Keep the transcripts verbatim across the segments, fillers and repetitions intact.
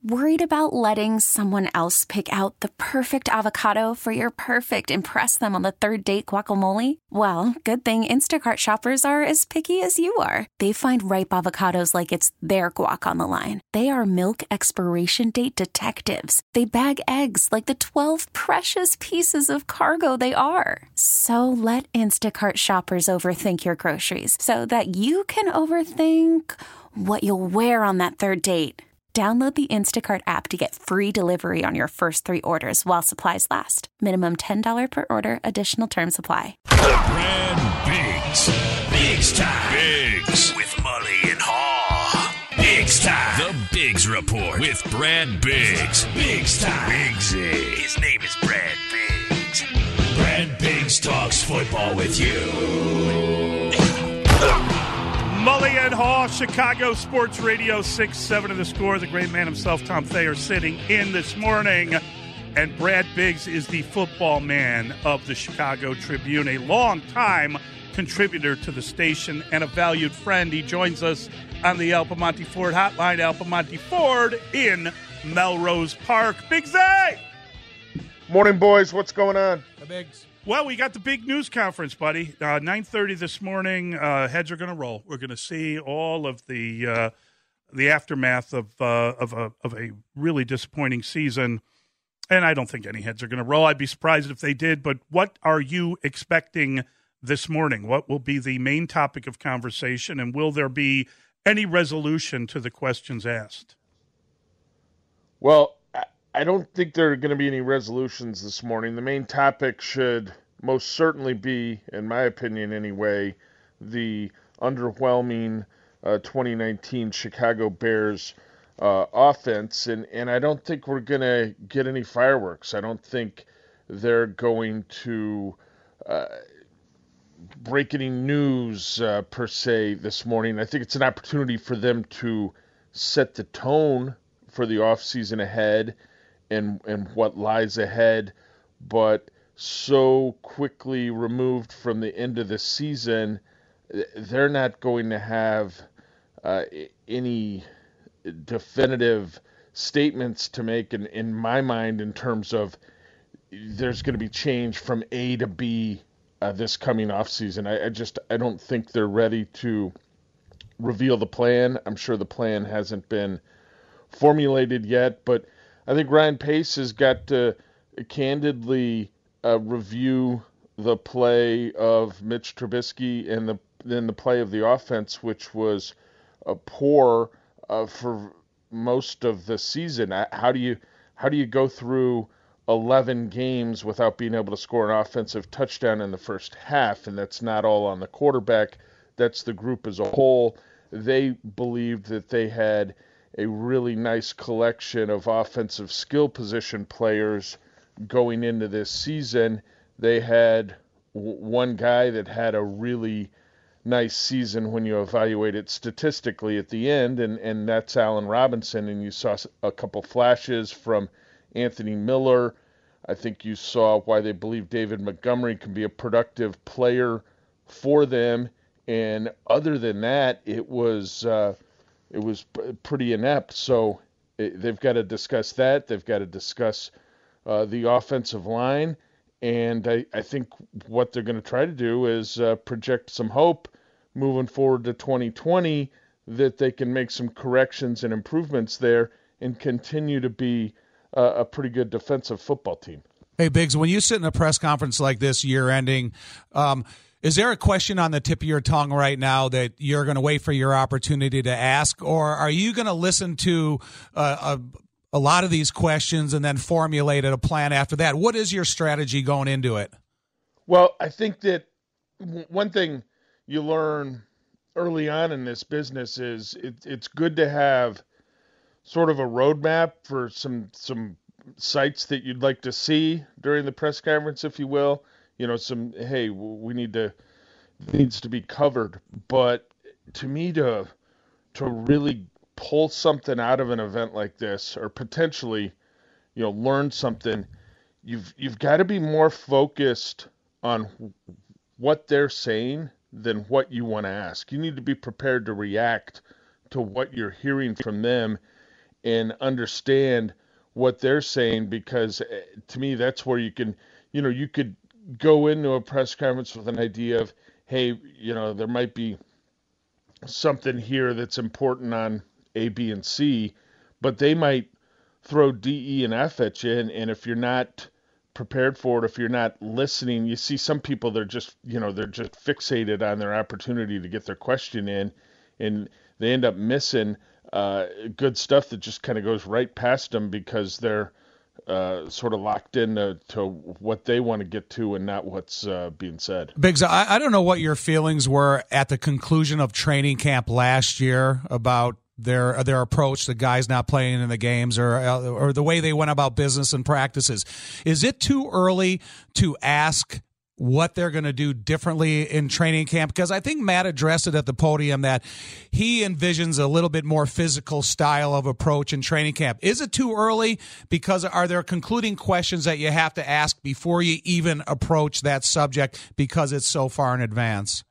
Worried about letting someone else pick out the perfect avocado for your perfect impress them on the third date guacamole? Well, good thing Instacart shoppers are as picky as you are. They find ripe avocados like it's their guac on the line. They are milk expiration date detectives. They bag eggs like the twelve precious pieces of cargo they are. So let Instacart shoppers overthink your groceries so that you can overthink what you'll wear on that third date. Download the Instacart app to get free delivery on your first three orders while supplies last. Minimum ten dollars per order. Additional terms apply. Brad Biggs. Biggs time. Biggs. With Mully and Haw. Biggs time. The Biggs Report with Brad Biggs. Biggs time. Biggsy. His name is Brad Biggs. Brad Biggs talks football with you. Mully and Haw, Chicago Sports Radio, six seven of the Score. The great man himself, Tom Thayer, sitting in this morning. And Brad Biggs is the football man of the Chicago Tribune, a long-time contributor to the station and a valued friend. He joins us on the Alpamonte Ford hotline. Alpamonte Ford in Melrose Park. Biggs A! Morning, boys. What's going on? Hey, Biggs. Well, we got the big news conference, buddy. Uh, nine thirty this morning. Uh, heads are going to roll. We're going to see all of the uh, the aftermath of uh, of a of a really disappointing season, and I don't think any heads are going to roll. I'd be surprised if they did. But what are you expecting this morning? What will be the main topic of conversation, and will there be any resolution to the questions asked? Well, I don't think there are going to be any resolutions this morning. The main topic should most certainly be, in my opinion anyway, the underwhelming uh, twenty nineteen Chicago Bears uh, offense. And, and I don't think we're going to get any fireworks. I don't think they're going to uh, break any news uh, per se this morning. I think it's an opportunity for them to set the tone for the offseason ahead and and what lies ahead, but so quickly removed from the end of the season, they're not going to have uh, any definitive statements to make in, in my mind in terms of there's going to be change from A to B uh, this coming offseason. I, I just I don't think they're ready to reveal the plan. I'm sure the plan hasn't been formulated yet, but I think Ryan Pace has got to candidly uh, review the play of Mitch Trubisky and the then the play of the offense, which was uh, poor uh, for most of the season. How do you how do you go through eleven games without being able to score an offensive touchdown in the first half? And that's not all on the quarterback. That's the group as a whole. They believed that they had a really nice collection of offensive skill position players going into this season. They had w- one guy that had a really nice season when you evaluate it statistically at the end, and, and that's Allen Robinson, and you saw a couple flashes from Anthony Miller. I think you saw why they believe David Montgomery can be a productive player for them, and other than that, it was... Uh, It was pretty inept, so it, they've got to discuss that. They've got to discuss uh, the offensive line, and I, I think what they're going to try to do is uh, project some hope moving forward to twenty twenty that they can make some corrections and improvements there and continue to be uh, a pretty good defensive football team. Hey, Biggs, when you sit in a press conference like this, year-ending, um, is there a question on the tip of your tongue right now that you're going to wait for your opportunity to ask, or are you going to listen to uh, a, a lot of these questions and then formulate a plan after that? What is your strategy going into it? Well, I think that one thing you learn early on in this business is it, it's good to have sort of a roadmap for some some sites that you'd like to see during the press conference, if you will. You know, some, hey, we need to, needs to be covered. But to me, to to really pull something out of an event like this, or potentially, you know, learn something, you've you've got to be more focused on what they're saying than what you want to ask. You need to be prepared to react to what you're hearing from them. and understand what they're saying, because to me, that's where you can, you know, you could go into a press conference with an idea of, hey, you know, there might be something here that's important on A, B, and C, but they might throw D, E, and F at you, and, and if you're not prepared for it, if you're not listening, you see some people, they're just, you know, they're just fixated on their opportunity to get their question in, and they end up missing uh, good stuff that just kind of goes right past them because they're uh, sort of locked into to what they want to get to and not what's uh, being said. Biggs, I, I don't know what your feelings were at the conclusion of training camp last year about their their approach to guys not playing in the games, or or the way they went about business and practices. Is it too early to ask what they're going to do differently in training camp? Because I think Matt addressed it at the podium that he envisions a little bit more physical style of approach in training camp. Is it too early? Because are there concluding questions that you have to ask before you even approach that subject because it's so far in advance?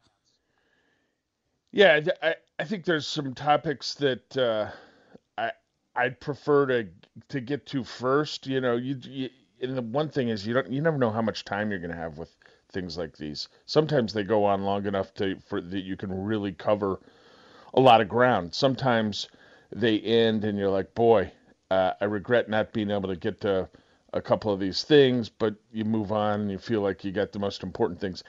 Yeah, I, I think there's some topics that uh, I I'd prefer to to get to first. You know, you, you and the one thing is you don't you never know how much time you're going to have with things like these. Sometimes they go on long enough to for that you can really cover a lot of ground. Sometimes they end and you're like, boy, uh, I regret not being able to get to a couple of these things, but you move on and you feel like you got the most important things.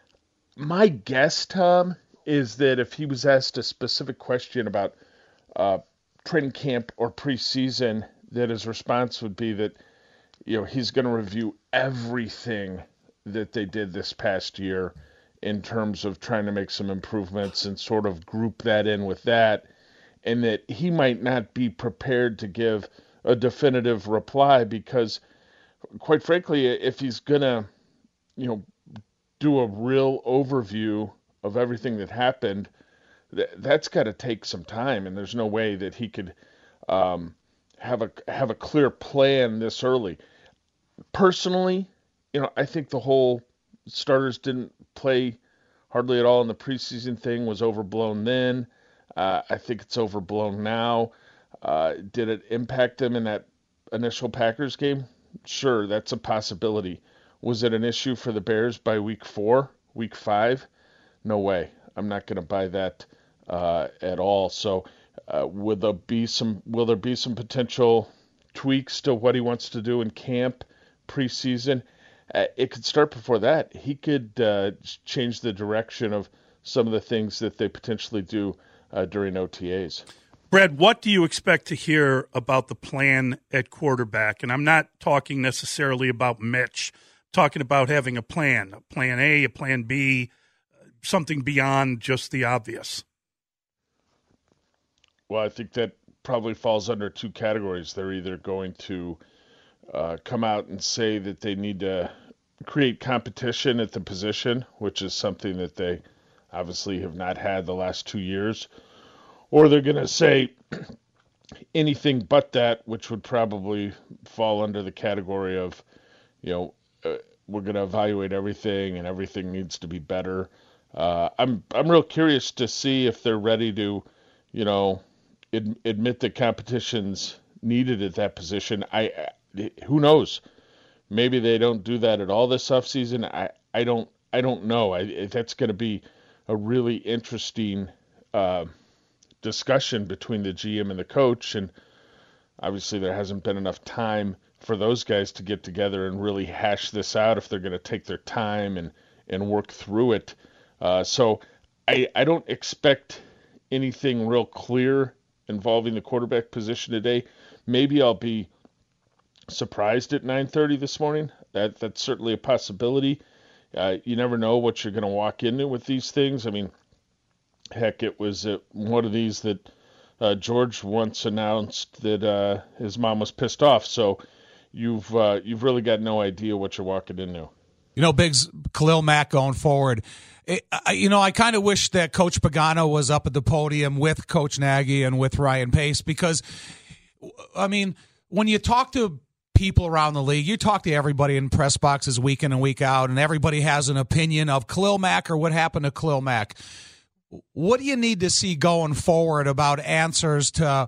My guess, Tom, is that if he was asked a specific question about uh, training camp or preseason, that his response would be that, you know, he's going to review everything that they did this past year in terms of trying to make some improvements and sort of group that in with that, and that he might not be prepared to give a definitive reply because, quite frankly, if he's going to, you know, do a real overview of everything that happened, th- that's got to take some time, and there's no way that he could um, have a have a clear plan this early. Personally, you know, I think the whole starters didn't play hardly at all in the preseason thing was overblown then. Uh, I think it's overblown now. Uh, did it impact them in that initial Packers game? Sure, that's a possibility. Was it an issue for the Bears by week four, week five? No way. I'm not going to buy that uh, at all. So, uh, will there be some? Will there be some potential tweaks to what he wants to do in camp, preseason? Uh, it could start before that. He could uh, change the direction of some of the things that they potentially do uh, during O T As. Brad, what do you expect to hear about the plan at quarterback? And I'm not talking necessarily about Mitch. I'm talking about having a plan, a plan A, a plan B, something beyond just the obvious. Well, I think that probably falls under two categories. They're either going to uh, come out and say that they need to create competition at the position, which is something that they obviously have not had the last two years, or they're going to say anything but that, which would probably fall under the category of, you know, uh, we're going to evaluate everything and everything needs to be better. Uh, I'm I'm real curious to see if they're ready to, you know, ad, admit that competition's needed at that position. I, I who knows? Maybe they don't do that at all this offseason. I I don't I don't know. I, that's going to be a really interesting uh, discussion between the G M and the coach, and obviously there hasn't been enough time for those guys to get together and really hash this out if they're going to take their time and and work through it. Uh, so I, I don't expect anything real clear involving the quarterback position today. Maybe I'll be surprised at nine thirty this morning. That That's certainly a possibility. Uh, you never know what you're going to walk into with these things. I mean, heck, it was uh, one of these that uh, George once announced that uh, his mom was pissed off. So you've uh, you've really got no idea what you're walking into. You know, Biggs, Khalil Mack going forward. It, I, you know, I kind of wish that Coach Pagano was up at the podium with Coach Nagy and with Ryan Pace because, I mean, when you talk to people around the league, you talk to everybody in press boxes week in and week out, and everybody has an opinion of Khalil Mack or what happened to Khalil Mack. What do you need to see going forward about answers to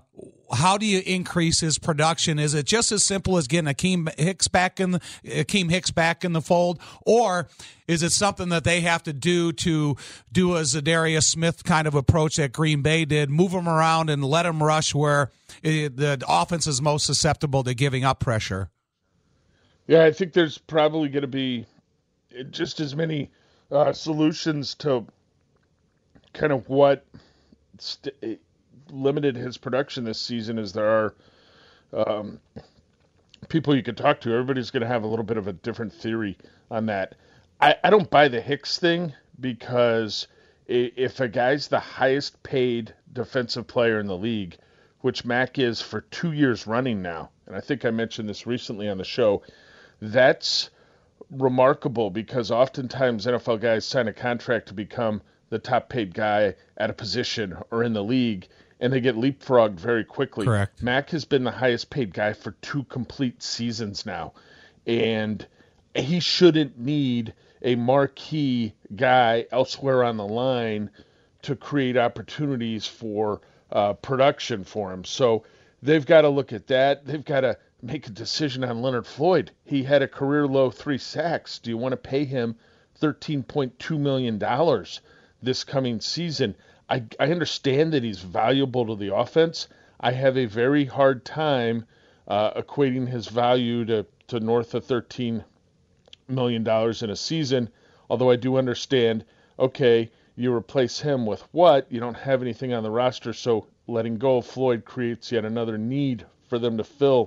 how do you increase his production? Is it just as simple as getting Akeem Hicks back in the Akeem Hicks back in the fold, or is it something that they have to do to do a Zadarius Smith kind of approach that Green Bay did, move him around and let him rush where it, the offense is most susceptible to giving up pressure? Yeah, I think there's probably going to be just as many uh, solutions to kind of what st- limited his production this season as there are um, people you could talk to. Everybody's going to have a little bit of a different theory on that. I, I don't buy the Hicks thing, because if a guy's the highest paid defensive player in the league, which Mac is for two years running now, and I think I mentioned this recently on the show, that's remarkable, because oftentimes N F L guys sign a contract to become the top paid guy at a position or in the league, and they get leapfrogged very quickly. Correct. Mac has been the highest paid guy for two complete seasons now, and he shouldn't need a marquee guy elsewhere on the line to create opportunities for uh, production for him. So they've got to look at that. They've got to make a decision on Leonard Floyd. He had a career low three sacks. Do you want to pay him thirteen point two million dollars this coming season? I, I understand that he's valuable to the offense. I have a very hard time uh, equating his value to, to north of thirteen million dollars in a season, although I do understand, okay, you replace him with what? You don't have anything on the roster, so letting go of Floyd creates yet another need for them to fill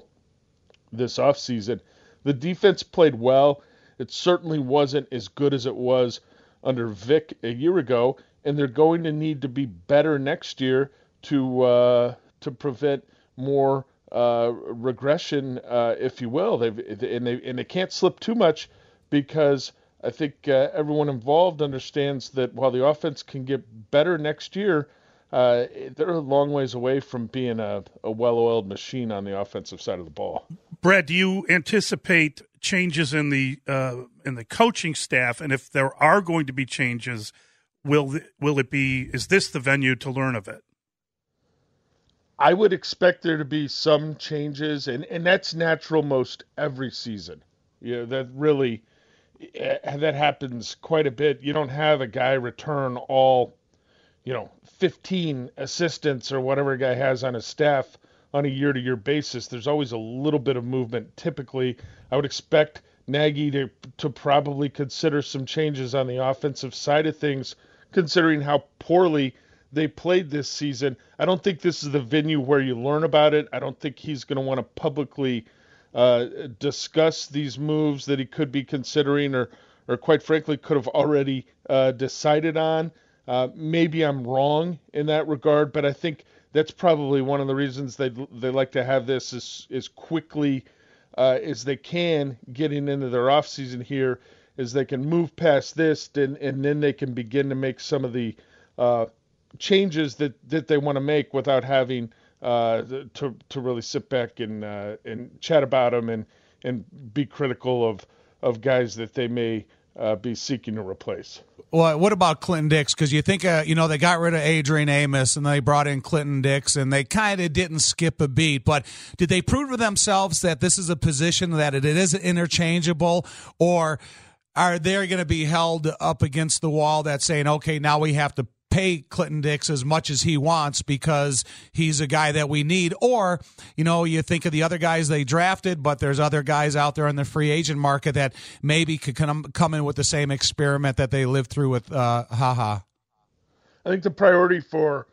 this offseason. The defense played well. It certainly wasn't as good as it was under Vic a year ago, and they're going to need to be better next year to uh, to prevent more uh, regression, uh, if you will. They've and they and they can't slip too much, because I think uh, everyone involved understands that while the offense can get better next year, uh, they're a long ways away from being a, a well-oiled machine on the offensive side of the ball. Brad, do you anticipate changes in the uh, in the coaching staff? And if there are going to be changes, will will it be? Is this the venue to learn of it? I would expect there to be some changes, and, and that's natural most every season. You know, that really that happens quite a bit. You don't have a guy return all, you know, fifteen assistants or whatever a guy has on his staff on a year-to-year basis. There's always a little bit of movement. Typically, I would expect Nagy to to probably consider some changes on the offensive side of things, considering how poorly they played this season. I don't think this is the venue where you learn about it. I don't think he's going to want to publicly uh, discuss these moves that he could be considering, or, or quite frankly, could have already uh, decided on. Uh, maybe I'm wrong in that regard, but I think that's probably one of the reasons they they like to have this as, as quickly uh, as they can getting into their off season here, is they can move past this, and, and then they can begin to make some of the uh, changes that, that they want to make without having uh, to to really sit back and uh, and chat about them and and be critical of of guys that they may uh, be seeking to replace. Well, what about Clinton Dix? Because you think, uh, you know, they got rid of Adrian Amos and they brought in Clinton Dix, and they kind of didn't skip a beat. But did they prove to themselves that this is a position that it is interchangeable, or are they going to be held up against the wall that's saying, okay, now we have to pay Clinton Dix as much as he wants because he's a guy that we need? Or, you know, you think of the other guys they drafted, but there's other guys out there in the free agent market that maybe could come, come in with the same experiment that they lived through with uh, HaHa. I think the priority for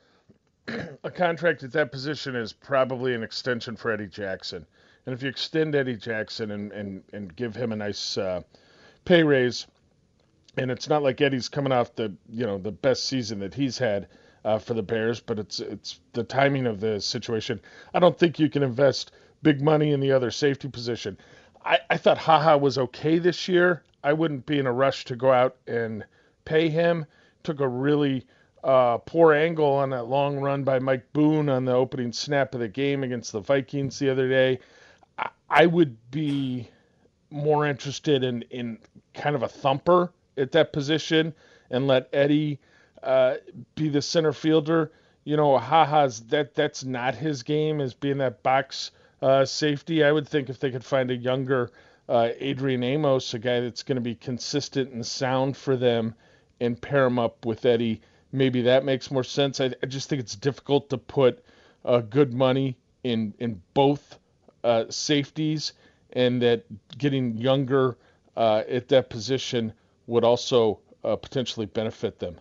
a contract at that position is probably an extension for Eddie Jackson. And if you extend Eddie Jackson and, and, and give him a nice uh, pay raise, and it's not like Eddie's coming off the, you know, the best season that he's had uh, for the Bears, but it's it's the timing of the situation. I don't think you can invest big money in the other safety position. I, I thought HaHa was okay this year. I wouldn't be in a rush to go out and pay him. Took a really uh, poor angle on that long run by Mike Boone on the opening snap of the game against the Vikings the other day. I, I would be more interested in, in kind of a thumper at that position and let Eddie uh, be the center fielder. you know, Haha's that that's not his game, as being that box uh, safety. I would think if they could find a younger uh, Adrian Amos, a guy that's going to be consistent and sound for them, and pair him up with Eddie, maybe that makes more sense. I, I just think it's difficult to put uh, good money in in both uh, safeties, and that getting younger uh, at that position would also uh, potentially benefit them.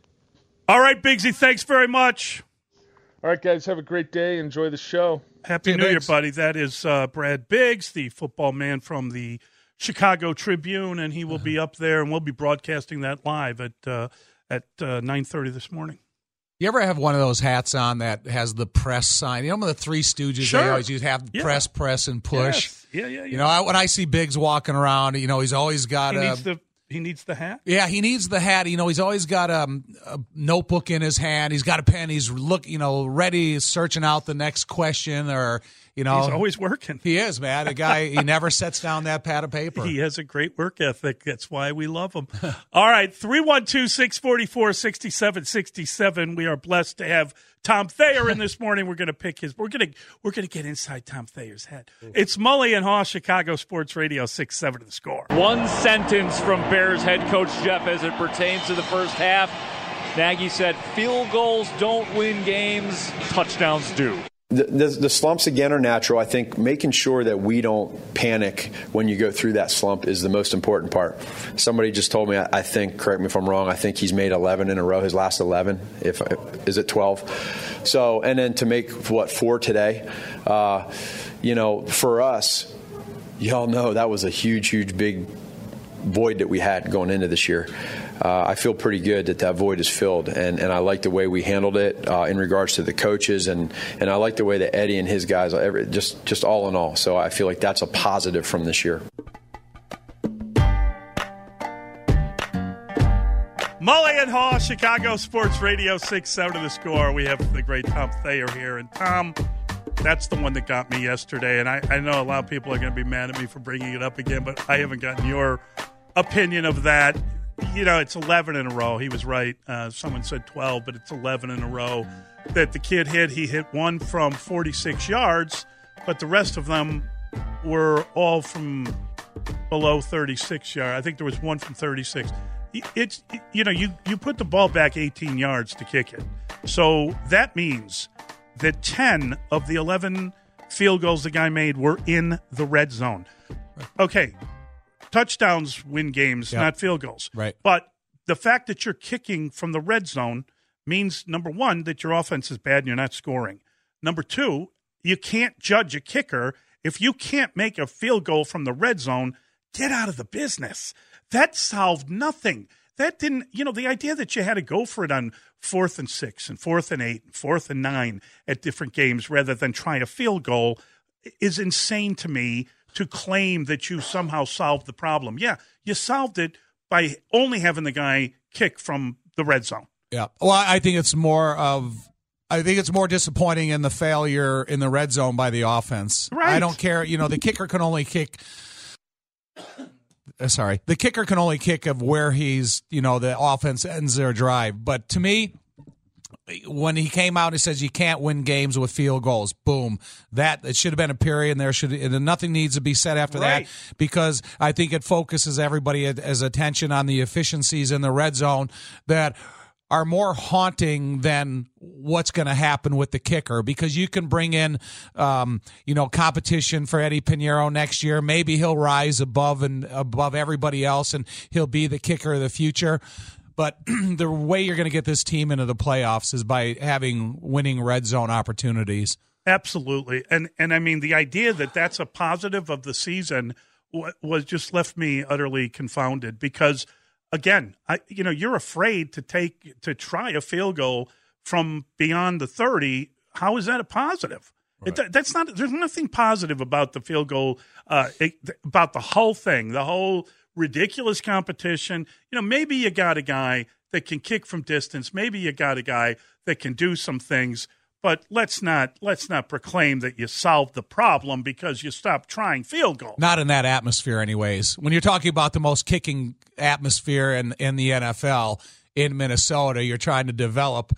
All right, Bigsy, thanks very much. All right, guys, have a great day. Enjoy the show. Happy Hey, New Year, Biggs. buddy. That is uh, Brad Biggs, the football man from the Chicago Tribune, and he will be up there, and we'll be broadcasting that live at uh, at uh, nine thirty this morning. You ever have one of those hats on that has the press sign? You know, the Three Stooges, Sure. they always use have Yeah. press, press, and push. Yes. Yeah, yeah, yeah. You know, I, when I see Biggs walking around, you know, he's always got he a needs the he needs the hat. yeah, he needs the hat. You know, he's always got a, a notebook in his hand. He's got a pen. He's look, you know, ready, searching out the next question, or you know, He's always working. he is, man. The guy, he never sets down that pad of paper. He has a great work ethic. That's why we love him. All right, three one two, six four four, six seven six seven. We are blessed to have Tom Thayer in this morning. We're going to pick his. We're going to we're going to get inside Tom Thayer's head. It's Mully and Haw, Chicago Sports Radio, six seven to the score. One sentence from Bears head coach Jeff as it pertains to the first half. Nagy said, field goals don't win games, touchdowns do. The, the, the slumps, again, are natural. I think making sure that we don't panic when you go through that slump is the most important part. Somebody just told me, I, I think, correct me if I'm wrong, I think he's made eleven in a row, his last eleven. If is it twelve? So, and then to make, what, four today? Uh, you know, for us, y'all know that was a huge, huge, big void that we had going into this year. Uh, I feel pretty good that that void is filled, and, and I like the way we handled it uh, in regards to the coaches, and, and I like the way that Eddie and his guys, every, just just all in all. So I feel like that's a positive from this year. Mully and Haw, Chicago Sports Radio, six seven to the score. We have the great Tom Thayer here. And Tom, that's the one that got me yesterday. And I, I know a lot of people are going to be mad at me for bringing it up again, but I haven't gotten your opinion of that. You know, it's eleven in a row. He was right. Uh, someone said twelve, but it's eleven in a row that the kid hit. He hit one from forty-six yards, but the rest of them were all from below thirty-six yards. I think there was one from thirty-six. It's, you know, you, you put the ball back eighteen yards to kick it. So that means that ten of the eleven field goals the guy made were in the red zone. Okay. Touchdowns win games, Yep. not field goals. Right. But the fact that you're kicking from the red zone means, number one, that your offense is bad and you're not scoring. Number two, you can't judge a kicker. If you can't make a field goal from the red zone, get out of the business. That solved nothing. That didn't, you know, the idea that you had to go for it on fourth and six and fourth and eight and fourth and nine at different games rather than try a field goal is insane to me. To claim that you somehow solved the problem. Yeah, you solved it by only having the guy kick from the red zone. Yeah. Well, I think it's more of I think it's more disappointing in the failure in the red zone by the offense. Right. I don't care. You know, the kicker can only kick uh, sorry. The kicker can only kick of where he's, you know, the offense ends their drive. But to me, when he came out and says you can't win games with field goals, boom, that it should have been a period, and there should and nothing needs to be said after Right. that, because I think it focuses everybody as attention on the efficiencies in the red zone that are more haunting than what's going to happen with the kicker, because you can bring in, um, you know, competition for Eddie Pinheiro next year. Maybe he'll rise above and above everybody else, and he'll be the kicker of the future. But the way you're going to get this team into the playoffs is by having winning red zone opportunities. Absolutely. And, and I mean, the idea that that's a positive of the season w- was just left me utterly confounded because, again, I, you know, you're afraid to take to try a field goal from beyond the thirty. How is that a positive? Right. It, that's not. There's nothing positive about the field goal, uh, it, about the whole thing, the whole ridiculous competition. You know, maybe you got a guy that can kick from distance. Maybe you got a guy that can do some things. But let's not let's not proclaim that you solved the problem because you stopped trying field goals. Not in that atmosphere, anyways. When you're talking about the most kicking atmosphere in, in the N F L in Minnesota, you're trying to develop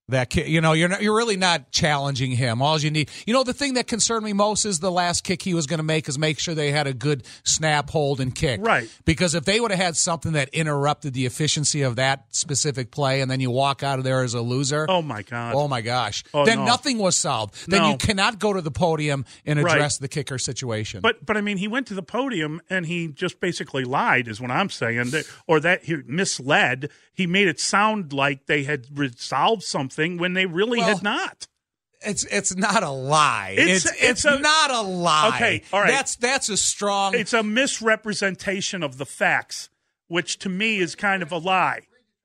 That kid, you know, you're not, you're really not challenging him. All you need, you know, the thing that concerned me most is the last kick he was going to make is make sure they had a good snap, hold, and kick. Right. Because if they would have had something that interrupted the efficiency of that specific play, and then you walk out of there as a loser. Oh my God. Oh my gosh. Oh, then no. nothing was solved. Then No. you cannot go to the podium and Right. address the kicker situation. But but I mean, he went to the podium and he just basically lied, is what I'm saying, that, or that he misled. He made it sound like they had resolved something when they really Well, had not. It's it's not a lie. It's- It's it's it's, a- not a lie. Okay, all right. That's that's a strong. It's a misrepresentation of the facts, which to me is kind of a lie.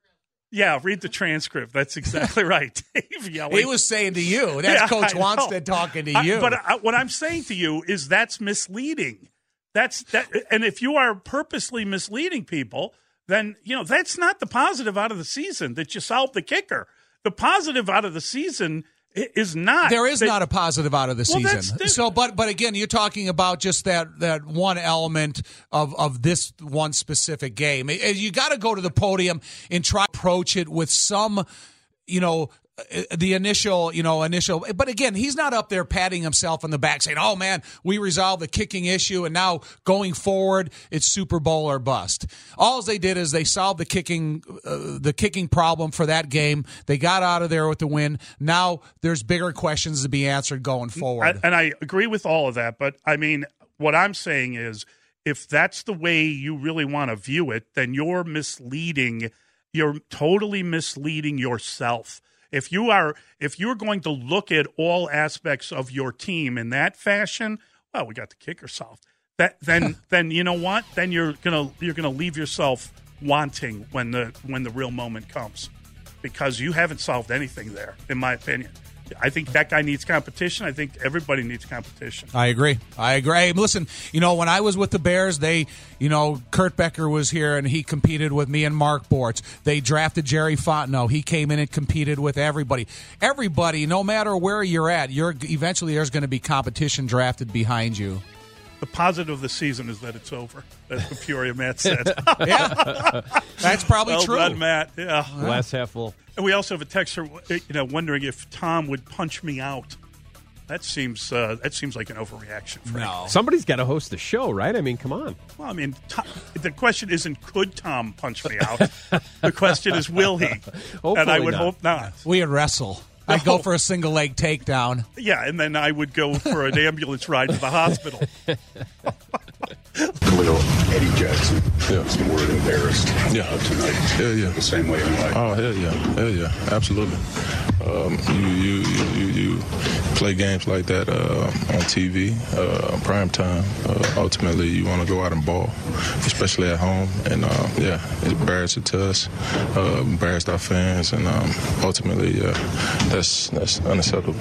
Yeah, read the transcript. That's exactly right. Dave yelling. He was saying to you. That's Yeah, Coach I know. Wanstead talking to I- you. but I, what I'm saying to you is that's misleading. That's that, and if you are purposely misleading people, then you know that's not the positive out of the season that you solved the kicker. The positive out of the season i- is not. There is that- not a positive out of the Well, that's season. the- So, but but again, you're talking about just that that one element of of this one specific game. Eh, You got to go to the podium and try to approach it with some, you know. uh, The initial, you know, initial, but again, he's not up there patting himself on the back saying, "Oh man, we resolved the kicking issue, and now going forward, it's Super Bowl or bust." All they did is they solved the kicking, uh, the kicking problem for that game. They got out of there with the win. Now there's bigger questions to be answered going forward. I, and I agree with all of that, but I mean, what I'm saying is, if that's the way you really want to view it, then you're misleading. You're totally misleading yourself. If you are, if you're going to look at all aspects of your team in that fashion, well, we got the kicker solved. That then, then you know what? Then you're gonna you're gonna leave yourself wanting when the when the real moment comes, because you haven't solved anything there, in my opinion. I think that guy needs competition. I think everybody needs competition. I agree. I agree. Hey, listen, you know, when I was with the Bears, they, you know, Kurt Becker was here and he competed with me and Mark Bortz. They drafted Jerry Fontenot. He came in and competed with everybody. Everybody, no matter where you're at, you're eventually there's going to be competition drafted behind you. The positive of the season is that it's over, as the Peoria Matt said. Yeah, that's probably well true. done, Matt. Yeah. Glass half full. And we also have a texter, you know, wondering if Tom would punch me out. That seems uh, that seems like an overreaction. Frankly. No. Somebody's got to host the show, right? I mean, come on. Well, I mean, Tom, the question isn't could Tom punch me out. The question is will he? And I would not. hope not. We would wrestle. I'd go for a single leg takedown. Yeah, and then I would go for an ambulance ride to the hospital. Khalil, Eddie Jackson yeah. is more embarrassed yeah. uh, tonight. Hell yeah. The same way in life. Oh, hell yeah. Hell yeah. Absolutely. Um, you, you, you, you play games like that uh, on T V, uh, prime time. Uh, ultimately, you want to go out and ball, especially at home. And, uh, yeah, it's embarrassing to us, uh, embarrassed our fans. And um, ultimately, yeah, that's, that's unacceptable.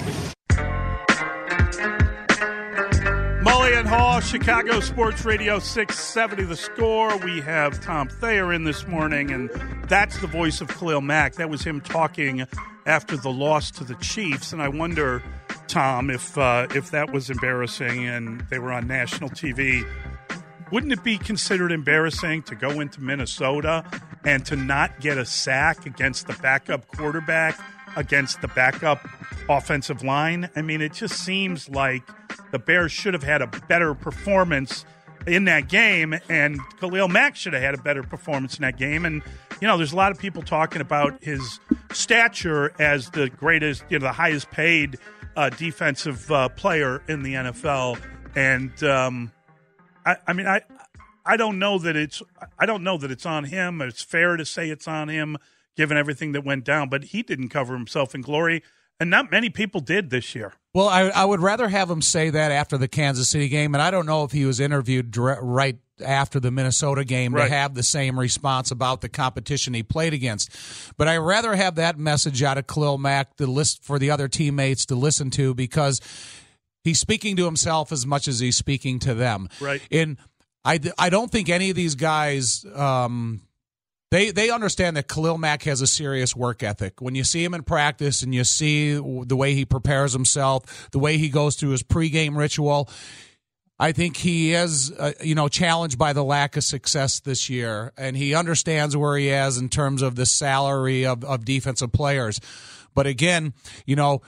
Mully and Hall, Chicago Sports Radio six seventy The Score. We have Tom Thayer in this morning, and that's the voice of Khalil Mack. That was him talking after the loss to the Chiefs, and I wonder, Tom, if uh, if that was embarrassing and they were on national T V, wouldn't it be considered embarrassing to go into Minnesota and to not get a sack against the backup quarterback, against the backup offensive line? I mean, it just seems like the Bears should have had a better performance in that game, and Khalil Mack should have had a better performance in that game. And, you know, there's a lot of people talking about his stature as the greatest, you know, the highest paid uh, defensive uh, player in the N F L. And, um, I, I mean, I I don't know that it's I don't know that it's on him. It's fair to say it's on him, given everything that went down. But he didn't cover himself in glory, and not many people did this year. Well, I, I would rather have him say that after the Kansas City game, and I don't know if he was interviewed dire- right after the Minnesota game Right. to have the same response about the competition he played against. But I'd rather have that message out of Khalil Mack to list for the other teammates to listen to, because he's speaking to himself as much as he's speaking to them. Right. And I, I don't think any of these guys um, – They they understand that Khalil Mack has a serious work ethic. When you see him in practice and you see the way he prepares himself, the way he goes through his pregame ritual, I think he is, uh, you know, challenged by the lack of success this year, and he understands where he is in terms of the salary of, of defensive players. But again, you know,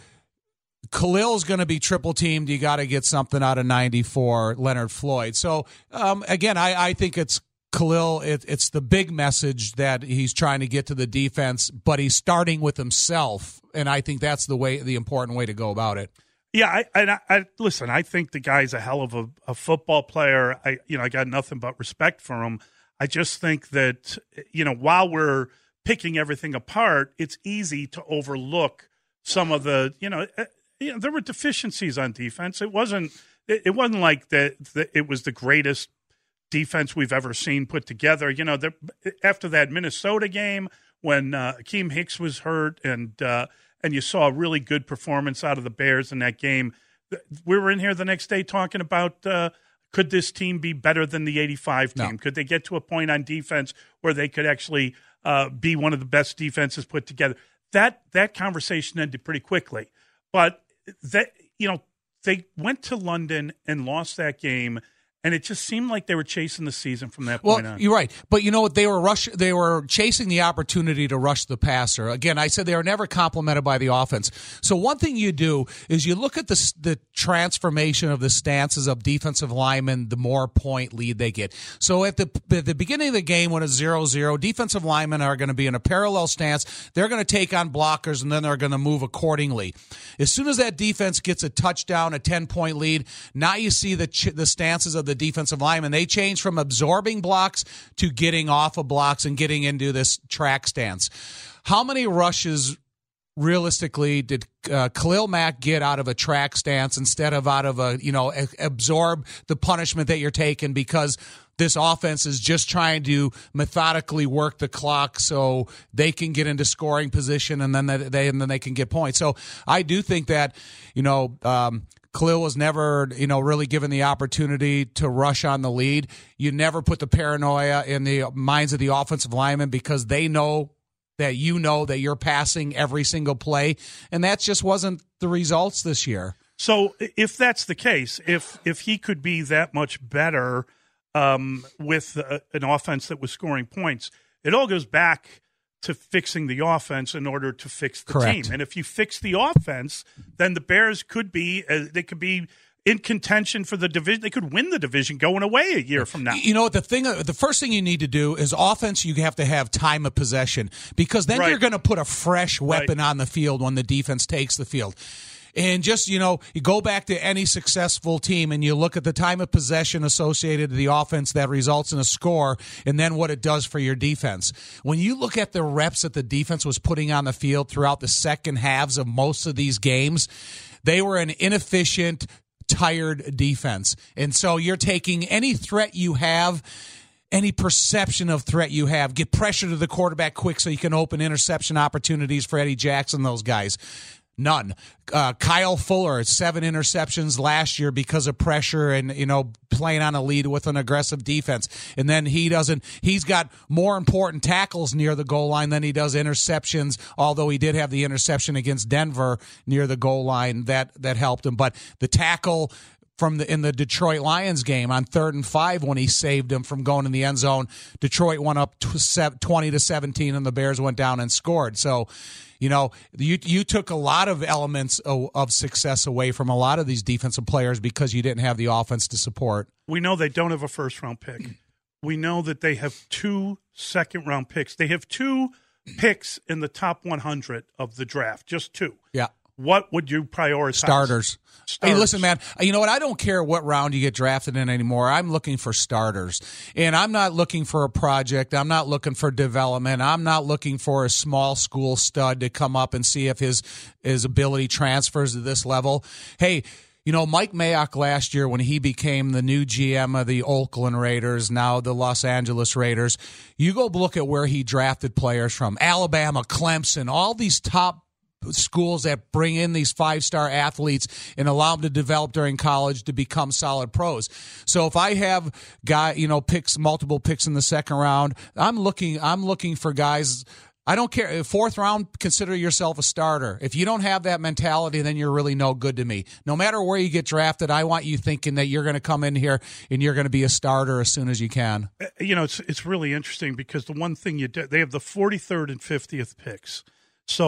Khalil's going to be triple teamed. You got to get something out of ninety-four, Leonard Floyd. So, um, again, I, I think it's Khalil. It, it's the big message that he's trying to get to the defense, but he's starting with himself, and I think that's the way, the important way to go about it. Yeah, I, I, I listen. I think the guy's a hell of a, a football player. I, you know, I got nothing but respect for him. I just think that, you know, while we're picking everything apart, it's easy to overlook some of the, you know, you know there were deficiencies on defense. It wasn't, it, it wasn't like that. It was the greatest defense we've ever seen put together. You know, there, after that Minnesota game when uh, Akeem Hicks was hurt and. Uh, And you saw a really good performance out of the Bears in that game. We were in here the next day talking about uh, could this team be better than the eighty-five team? No. Could they get to a point on defense where they could actually uh, be one of the best defenses put together? That that conversation ended pretty quickly. But that you know they went to London and lost that game. And it just seemed like they were chasing the season from that well, point on. You're right. But you know what? They were rush. They were chasing the opportunity to rush the passer. Again, I said they were never complimented by the offense. So one thing you do is you look at the, the transformation of the stances of defensive linemen, the more point lead they get. So at the, at the beginning of the game when it's zero zero, defensive linemen are going to be in a parallel stance. They're going to take on blockers, and then they're going to move accordingly. As soon as that defense gets a touchdown, a ten-point lead, now you see the ch- the stances of the The defensive linemen. They change from absorbing blocks to getting off of blocks and getting into this track stance. How many rushes realistically did uh, Khalil Mack get out of a track stance instead of out of a, you know, a- absorb the punishment that you're taking because this offense is just trying to methodically work the clock so they can get into scoring position and then they, and then they can get points. So I do think that, you know, um, Khalil was never, you know, really given the opportunity to rush on the lead. You never put the paranoia in the minds of the offensive linemen because they know that you know that you're passing every single play, and that just wasn't the results this year. So if that's the case, if if he could be that much better um, with uh, an offense that was scoring points, it all goes back to fixing the offense in order to fix the Correct. team. And if you fix the offense, then the Bears could be uh, they could be in contention for the division. They could win the division going away a year from now. You know what? The thing, the first thing you need to do is offense. You have to have time of possession because then Right. you're going to put a fresh weapon Right. on the field when the defense takes the field. And just, you know, you go back to any successful team and you look at the time of possession associated to the offense that results in a score and then what it does for your defense. When you look at the reps that the defense was putting on the field throughout the second halves of most of these games, they were an inefficient, tired defense. And so you're taking any threat you have, any perception of threat you have, get pressure to the quarterback quick so you can open interception opportunities for Eddie Jackson, those guys. None. Uh, Kyle Fuller, seven interceptions last year because of pressure and, you know, playing on a lead with an aggressive defense. And then he doesn't, he's got more important tackles near the goal line than he does interceptions, although he did have the interception against Denver near the goal line that, that helped him. But the tackle from the in the Detroit Lions game on third and five when he saved him from going in the end zone, Detroit went up twenty to seventeen and the Bears went down and scored. So, you know, you you took a lot of elements of, of success away from a lot of these defensive players because you didn't have the offense to support. We know they don't have a first-round pick. We know that they have two second-round picks. They have two picks in the top one hundred of the draft, just two. Yeah. What would you prioritize? Starters. Starters. Hey, listen, man, you know what? I don't care what round you get drafted in anymore. I'm looking for starters. And I'm not looking for a project. I'm not looking for development. I'm not looking for a small school stud to come up and see if his, his ability transfers to this level. Hey, you know, Mike Mayock last year when he became the new G M of the Oakland Raiders, now the Los Angeles Raiders, you go look at where he drafted players from. Alabama, Clemson, all these top schools that bring in these five-star athletes and allow them to develop during college to become solid pros. So if I have guy, you know, picks, multiple picks in the second round, I'm looking, I'm looking for guys. I don't care. Fourth round, consider yourself a starter. If you don't have that mentality, then you're really no good to me. No matter where you get drafted, I want you thinking that you're going to come in here and you're going to be a starter as soon as you can. You know, it's it's really interesting because the one thing you did, they have the forty-third and fiftieth picks. So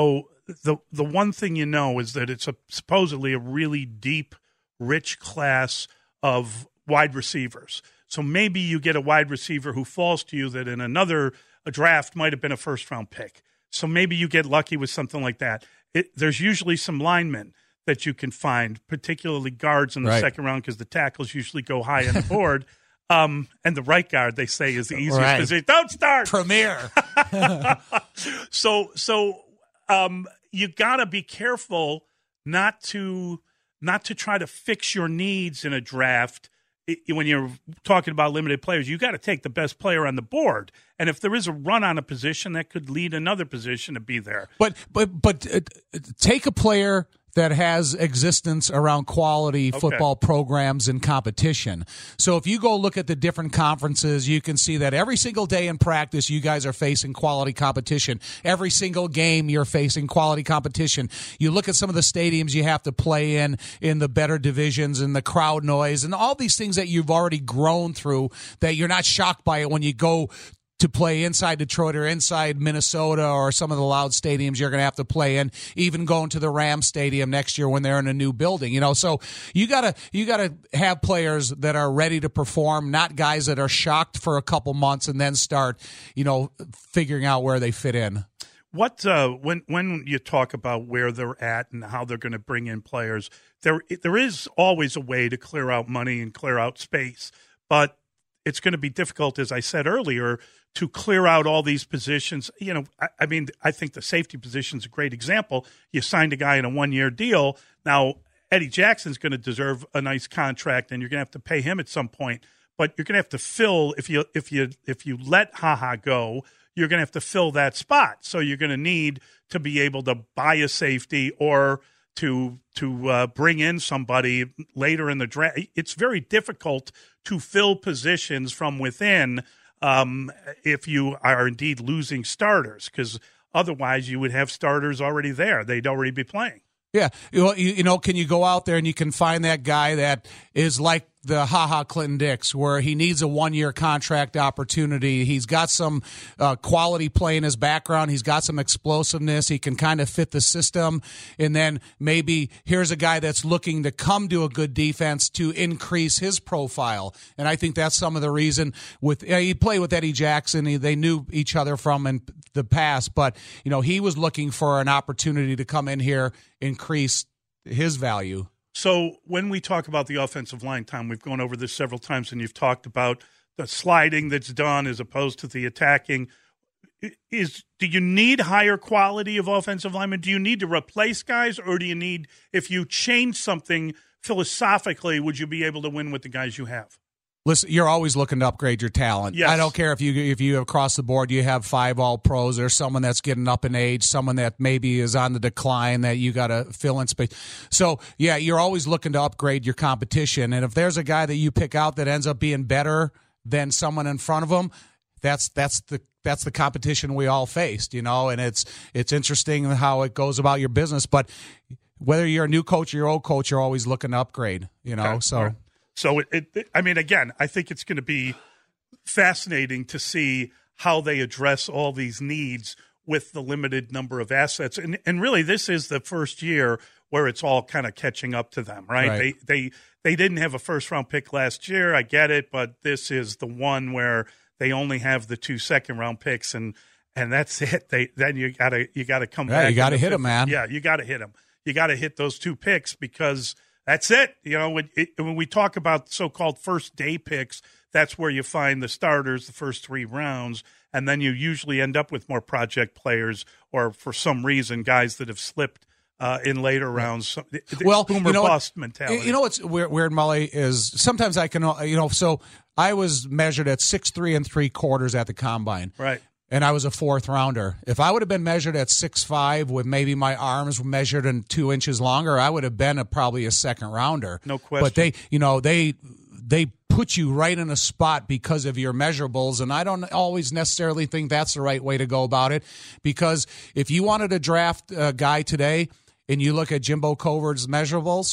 the the one thing you know is that it's a, supposedly a really deep, rich class of wide receivers. So maybe you get a wide receiver who falls to you that in another a draft might have been a first-round pick. So maybe you get lucky with something like that. It, there's usually some linemen that you can find, particularly guards in the right. second round, because the tackles usually go high on the board. Um, and the right guard, they say, is the easiest right. position. Don't start. Premier. so so um, you got to be careful not to not to try to fix your needs in a draft. When you're talking about limited players, you got to take the best player on the board. And if there is a run on a position, that could lead another position to be there. But but but uh, take a player that has existence around quality Okay. football programs and competition. So if you go look at the different conferences, you can see that every single day in practice, you guys are facing quality competition. Every single game, you're facing quality competition. You look at some of the stadiums you have to play in, in the better divisions, and the crowd noise, and all these things that you've already grown through, that you're not shocked by it when you go to play inside Detroit or inside Minnesota or some of the loud stadiums you're going to have to play in, even going to the Rams Stadium next year when they're in a new building. You know, so you gotta you gotta have players that are ready to perform, not guys that are shocked for a couple months and then start, you know, figuring out where they fit in. What uh, when when you talk about where they're at and how they're going to bring in players, there there is always a way to clear out money and clear out space, but it's going to be difficult, as I said earlier, to clear out all these positions. You know, I, I mean, I think the safety position is a great example. You signed a guy in a one-year deal. Now, Eddie Jackson's going to deserve a nice contract, and you're going to have to pay him at some point. But you're going to have to fill if you if you if you let HaHa go, you're going to have to fill that spot. So you're going to need to be able to buy a safety or to to uh, bring in somebody later in the draft. It's very difficult to fill positions from within um, if you are indeed losing starters, because otherwise you would have starters already there. They'd already be playing. Yeah, you, you know, can you go out there and you can find that guy that is like the HaHa Clinton Dix, where he needs a one-year contract opportunity. He's got some uh, quality play in his background. He's got some explosiveness. He can kind of fit the system. And then maybe here's a guy that's looking to come to a good defense to increase his profile. And I think that's some of the reason. With you know, he played with Eddie Jackson. He, they knew each other from in the past. But, you know, he was looking for an opportunity to come in here, increase his value. So when we talk about the offensive line, Tom, we've gone over this several times, and you've talked about the sliding that's done as opposed to the attacking. Is do you need higher quality of offensive linemen? Do you need to replace guys, or do you need, if you change something philosophically, would you be able to win with the guys you have? Listen, you're always looking to upgrade your talent. Yes. I don't care if you if you across the board you have five all pros, or someone that's getting up in age, someone that maybe is on the decline that you got to fill in space. So yeah, you're always looking to upgrade your competition. And if there's a guy that you pick out that ends up being better than someone in front of him, that's that's the that's the competition we all faced, you know. And it's it's interesting how it goes about your business. But whether you're a new coach or your old coach, you're always looking to upgrade, you know. Okay. So. Right. So, it, it, I mean, again, I think it's going to be fascinating to see how they address all these needs with the limited number of assets. And and really, this is the first year where it's all kind of catching up to them, right? Right. They they they didn't have a first-round pick last year. I get it, but this is the one where they only have the two second-round picks, and and that's it. They then you gotta you gotta come Yeah, back. you gotta in the hit 'em, fifth. man. Yeah, you gotta hit them. You gotta hit those two picks, because that's it. You know, when, it, when we talk about so-called first-day picks, that's where you find the starters the first three rounds, and then you usually end up with more project players, or for some reason, guys that have slipped uh, in later rounds. Well, boomer you know bust what, mentality. You know what's weird, weird, Mully, is sometimes I can, you know, so I was measured at six three and three quarters at the combine. Right. And I was a fourth rounder. If I would have been measured at six five with maybe my arms measured in two inches longer, I would have been a, probably a second rounder. No question. But they, you know, they they put you right in a spot because of your measurables, and I don't always necessarily think that's the right way to go about it. Because if you wanted to draft a guy today and you look at Jimbo Covert's measurables,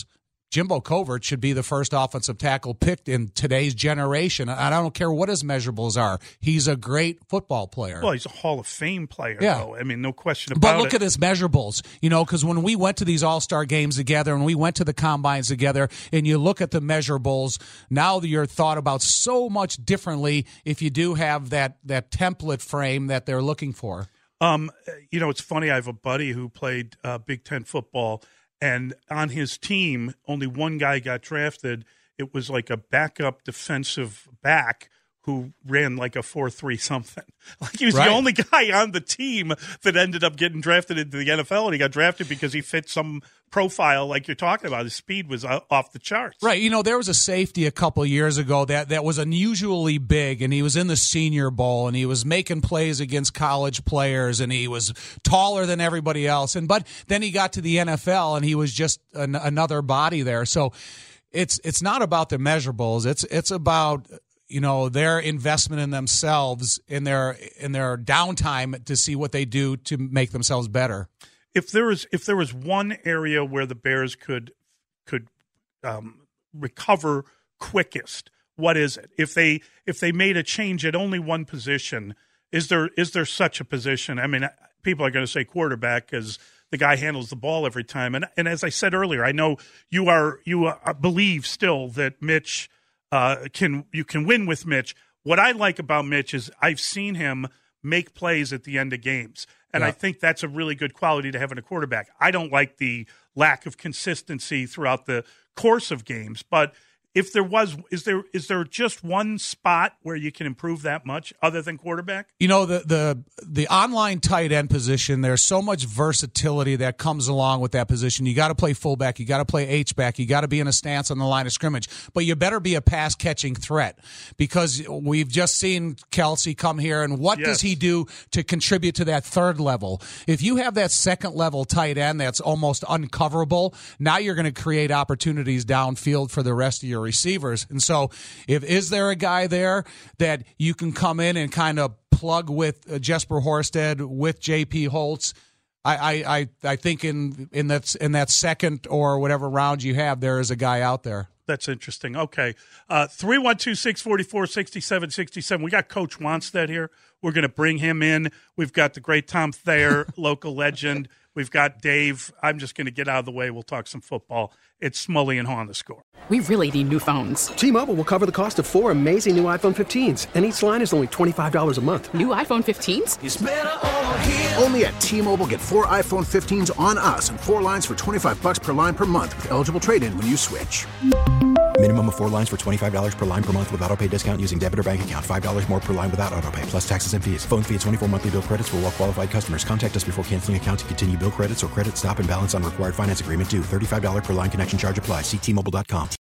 Jimbo Covert should be the first offensive tackle picked in today's generation. I don't care what his measurables are. He's a great football player. Well, he's a Hall of Fame player, yeah. though. I mean, no question about it. But look it. at his measurables, you know, because when we went to these all-star games together and we went to the combines together and you look at the measurables, now you're thought about so much differently if you do have that, that template frame that they're looking for. Um, you know, it's funny. I have a buddy who played uh, Big Ten football, and on his team, only one guy got drafted. It was like a backup defensive back who ran like a four three something. Like he was right. the only guy on the team that ended up getting drafted into the N F L, and he got drafted because he fit some profile like you're talking about. His speed was off the charts. Right. You know, there was a safety a couple of years ago that, that was unusually big, and he was in the Senior Bowl, and he was making plays against college players, and he was taller than everybody else. And but then he got to the N F L, and he was just an, another body there. So it's it's not about the measurables. It's it's about you know, their investment in themselves in their in their downtime to see what they do to make themselves better. If there was if there was one area where the Bears could could um, recover quickest, what is it? If they if they made a change at only one position, is there is there such a position? I mean, people are going to say quarterback because the guy handles the ball every time. And and as I said earlier, I know you are you uh, believe still that Mitch. Uh, can you can win with Mitch. What I like about Mitch is I've seen him make plays at the end of games, and yeah. I think that's a really good quality to have in a quarterback. I don't like the lack of consistency throughout the course of games, but if there was, is there is there just one spot where you can improve that much other than quarterback? You know, the the the online tight end position, there's so much versatility that comes along with that position. You got to play fullback, you got to play H-back, you got to be in a stance on the line of scrimmage, but you better be a pass-catching threat because we've just seen Kelsey come here, and what yes. does he do to contribute to that third level? If you have that second-level tight end that's almost uncoverable, now you're going to create opportunities downfield for the rest of your receivers. And so if is there a guy there that you can come in and kind of plug with uh, Jesper Horsted, with J P Holtz, I, I, I, I think in in that in that second or whatever round you have, there is a guy out there. That's interesting. Okay. Uh, three one two, six four four, six seven six seven. We got Coach Wanstead here. We're going to bring him in. We've got the great Tom Thayer, local legend. We've got Dave. I'm just going to get out of the way. We'll talk some football. It's Smully and Haw on The Score. We really need new phones. T-Mobile will cover the cost of four amazing new iPhone fifteens, and each line is only twenty-five dollars a month. New iPhone fifteens? It's better over here. Only at T-Mobile, get four iPhone fifteens on us and four lines for twenty-five dollars per line per month with eligible trade-in when you switch. Minimum of four lines for twenty-five dollars per line per month with autopay discount using debit or bank account. five dollars more per line without autopay, plus taxes and fees. Phone fee at twenty-four monthly bill credits for well-qualified customers. Contact us before canceling account to continue bill credits or credit stop and balance on required finance agreement due. thirty-five dollars per line connection charge applies. See T Mobile dot com.